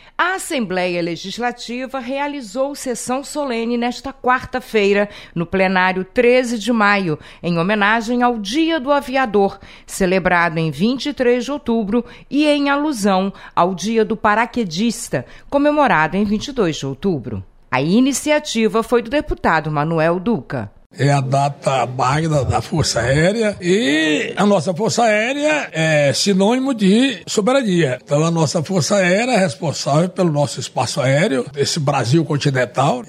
A Assembleia Legislativa realizou sessão solene nesta quarta-feira, no plenário 13 de maio, em homenagem ao Dia do Aviador, celebrado em 23 de outubro e em alusão ao Dia do Paraquedista, comemorado em 22 de outubro. A iniciativa foi do deputado Manuel Duca. É a data magna da Força Aérea e a nossa Força Aérea é sinônimo de soberania. Então a nossa Força Aérea é responsável pelo nosso espaço aéreo, desse Brasil continental,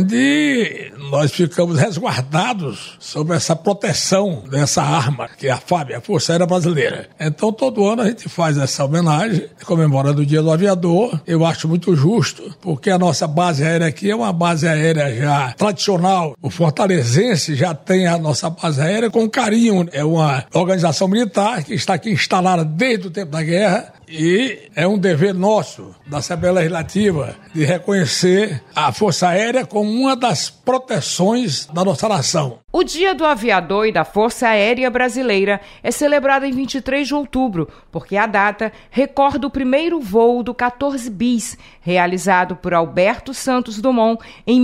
onde nós ficamos resguardados sob essa proteção dessa arma, que é a FAB, a Força Aérea Brasileira. Então todo ano a gente faz essa homenagem, comemorando o Dia do Aviador. Eu acho muito justo, porque a nossa base aérea aqui é uma base aérea já tradicional, o fortalezense já tem a nossa base aérea com carinho. É uma organização militar que está aqui instalada desde o tempo da guerra e é um dever nosso, da Assembleia Legislativa, de reconhecer a Força Aérea como uma das proteções da nossa nação. O Dia do Aviador e da Força Aérea Brasileira é celebrado em 23 de outubro, porque a data recorda o primeiro voo do 14 bis, realizado por Alberto Santos Dumont em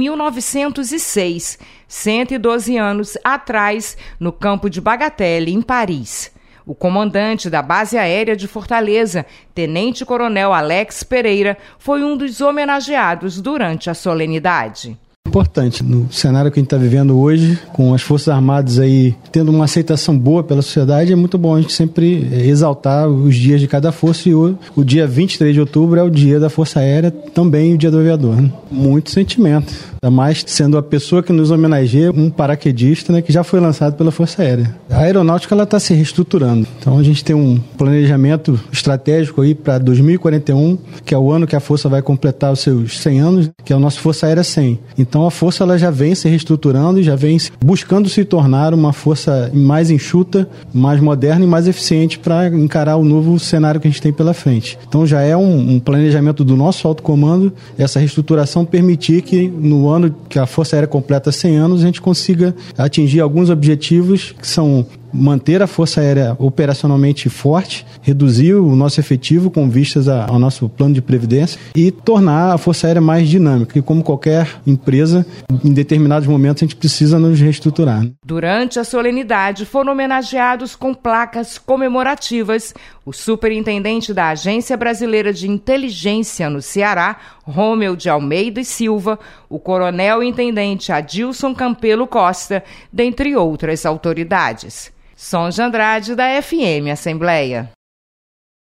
1906, 112 anos atrás, no campo de Bagatelle, em Paris. O comandante da Base Aérea de Fortaleza, Tenente-Coronel Alex Pereira, foi um dos homenageados durante a solenidade. Importante no cenário que a gente está vivendo hoje, com as Forças Armadas aí tendo uma aceitação boa pela sociedade, é muito bom a gente sempre exaltar os dias de cada força, e o dia 23 de outubro é o dia da Força Aérea, também o dia do aviador, né? Muito sentimento, ainda mais sendo a pessoa que nos homenageia, um paraquedista, né, que já foi lançado pela Força Aérea. A aeronáutica está se reestruturando, então a gente tem um planejamento estratégico aí para 2041, que é o ano que a Força vai completar os seus 100 anos, que é o nosso Força Aérea 100. Então a Força ela já vem se reestruturando e já vem buscando se tornar uma força mais enxuta, mais moderna e mais eficiente para encarar o novo cenário que a gente tem pela frente. Então já é um planejamento do nosso alto comando, essa reestruturação permitir que no ano que a Força Aérea completa 100 anos a gente consiga atingir alguns objetivos que são manter a Força Aérea operacionalmente forte, reduzir o nosso efetivo com vistas ao nosso plano de previdência e tornar a Força Aérea mais dinâmica. E como qualquer empresa, em determinados momentos a gente precisa nos reestruturar. Durante a solenidade foram homenageados com placas comemorativas o superintendente da Agência Brasileira de Inteligência no Ceará, Rômeu de Almeida e Silva, o coronel-intendente Adilson Campelo Costa, dentre outras autoridades. Sonja Andrade, da FM Assembleia.